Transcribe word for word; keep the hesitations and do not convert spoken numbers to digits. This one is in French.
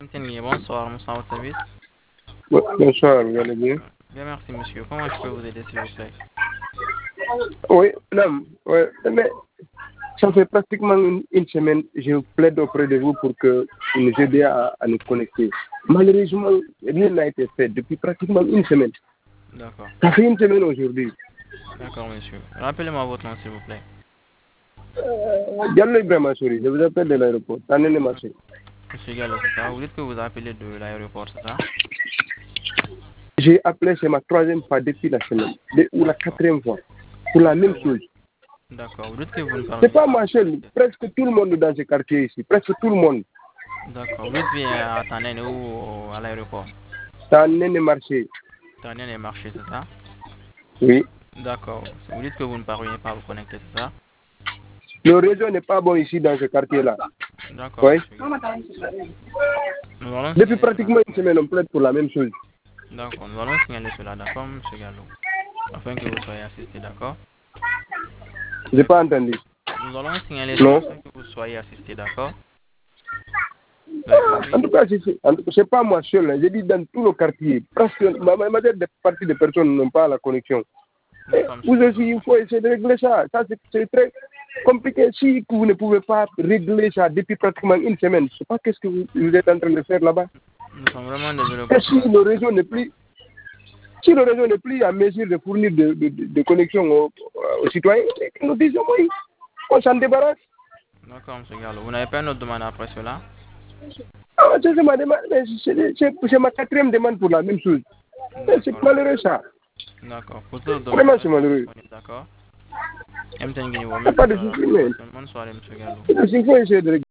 Bonsoir, bonsoir à votre service. Bon- Bonsoir, vous allez bien? Bien, merci monsieur. Comment je peux vous aider s'il vous plaît? Oui, non, ouais, mais ça fait pratiquement une, une semaine, je plaide auprès de vous pour que vous nous aidiez à, à nous connecter. Malheureusement, rien n'a été fait depuis pratiquement une semaine. D'accord. Ça fait une semaine aujourd'hui. D'accord monsieur. Rappelez-moi votre nom s'il vous plaît. Euh, Diallo Ibrahima Souri, je vous appelle de l'aéroport. Tanene Marché. Monsieur Gallo, c'est ça? Vous dites que vous appelez de l'aéroport, c'est ça? J'ai appelé, c'est ma troisième fois depuis la semaine, de- ou la D'accord. quatrième fois, pour la Vous dites que même vous... chose. D'accord. Vous dites que vous ne C'est parvenez pas pas. ma seule, presque tout le monde dans ce quartier ici, presque tout le monde. D'accord. Vous êtes bien à Tanen ou à l'aéroport? Tanene Marché, Tanen est marché, c'est ça? oui. D'accord. Vous dites que vous ne parvenez pas à vous connecter, c'est ça? Le réseau n'est pas bon ici dans ce quartier-là. D'accord, Oui. monsieur Gallo. Nous allons Depuis signaler cela. pratiquement une semaine, on plaide pour la même chose. D'accord. Nous allons signaler cela, d'accord, monsieur Gallo? Afin que vous soyez assisté, d'accord? J'ai pas entendu. Nous allons signaler cela Non. afin que vous soyez assisté, d'accord? D'accord, oui. En tout cas, c'est en tout cas, c'est pas moi seul. hein. J'ai dit dans tout le quartier. Presque la ma- majeure des parties des personnes n'ont pas la connexion. Et D'accord, monsieur vous Gallo. aussi, il faut essayer de régler ça. Ça, c'est c'est très compliqué. Si vous ne pouvez pas régler ça depuis pratiquement une semaine, je sais pas qu'est-ce que vous, vous êtes en train de faire là-bas. Nous sommes vraiment désolés Et pour si cela. le réseau n'est plus, si le réseau n'est plus en mesure de fournir de, de, de- de connexion aux, aux citoyens, nous disons oui, on s'en débarrasse. D'accord, monsieur Gallo. Vous n'avez pas une autre demande après cela? Ah, ça, c'est ma demande, mais c'est c'est- c'est ma quatrième demande pour la même chose. Mais c'est D'accord. malheureux ça. D'accord. Pour toute demande, Vraiment, c'est restons malheureux. disponibles, d'accord? M T N Guinée, Il n'y a merci pas de de la souci, mais bonne soirée, monsieur Gallo. il faut essayer de régler.